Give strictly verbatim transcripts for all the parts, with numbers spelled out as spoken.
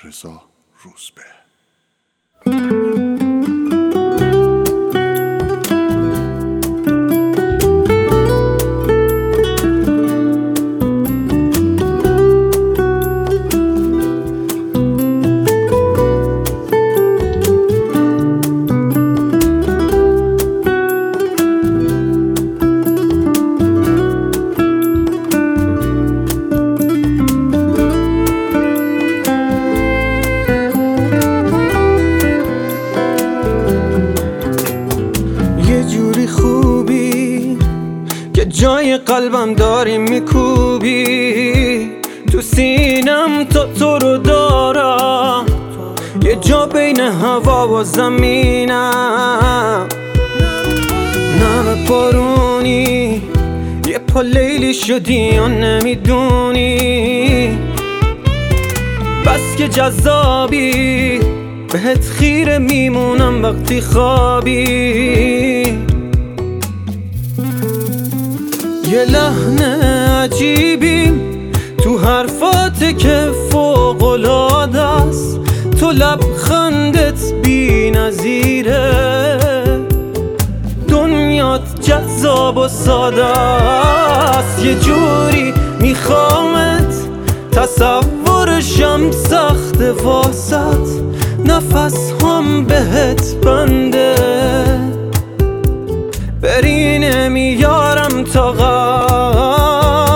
رضا روزبه. جای قلبم داری میکوبی، تو سینم تا تو رو دارم، یه جا بین هوا و زمینم. نم بارونی یه پا لیلی شدی یا نمیدونی، بس که جذابی بهت خیره میمونم وقتی خوابی. یه لحن عجیبی تو حرفات که فوق‌العاده است، تو لبخندت بی نظیره، دنیات جذاب و ساده است، یه جوری میخوامت تصورشم سخت واسط، نفس هم بهت بنده، بری نمیارم طاقت.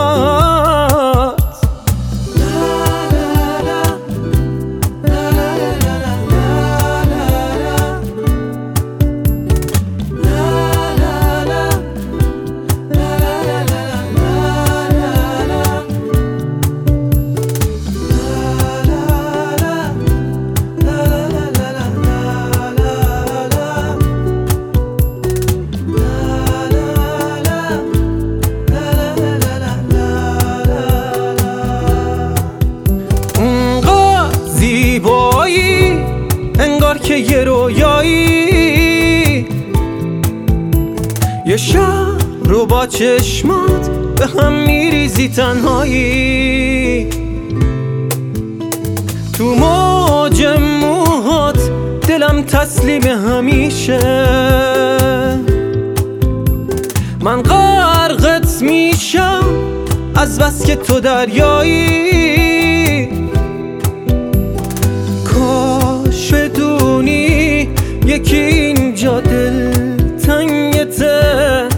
زیبایی انگار که یه رویایی، یه شب رو با چشمات به هم میریزی تنهایی، تو موج موهات دلم تسلیم همیشه، من غرقت میشم از بس که تو دریایی. کاش بدونی یکی اینجا دل تنگته،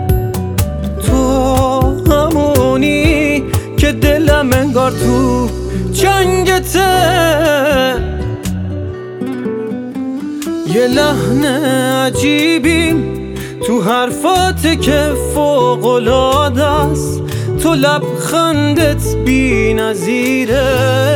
تو همونی که دلم انگار تو جنگته. یه لحن عجیبی تو حرفات که فوق‌العاده است، تو لبخندت بی نظیره،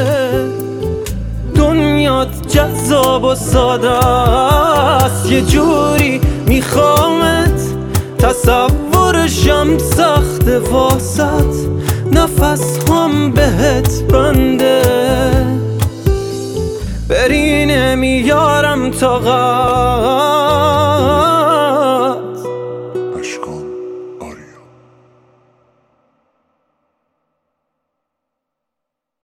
دنیات جذاب و ساده است، یه جوری میخوامت تصورشم سخت واسط، نفس هم بهت بنده، بری نمیارم طاقت.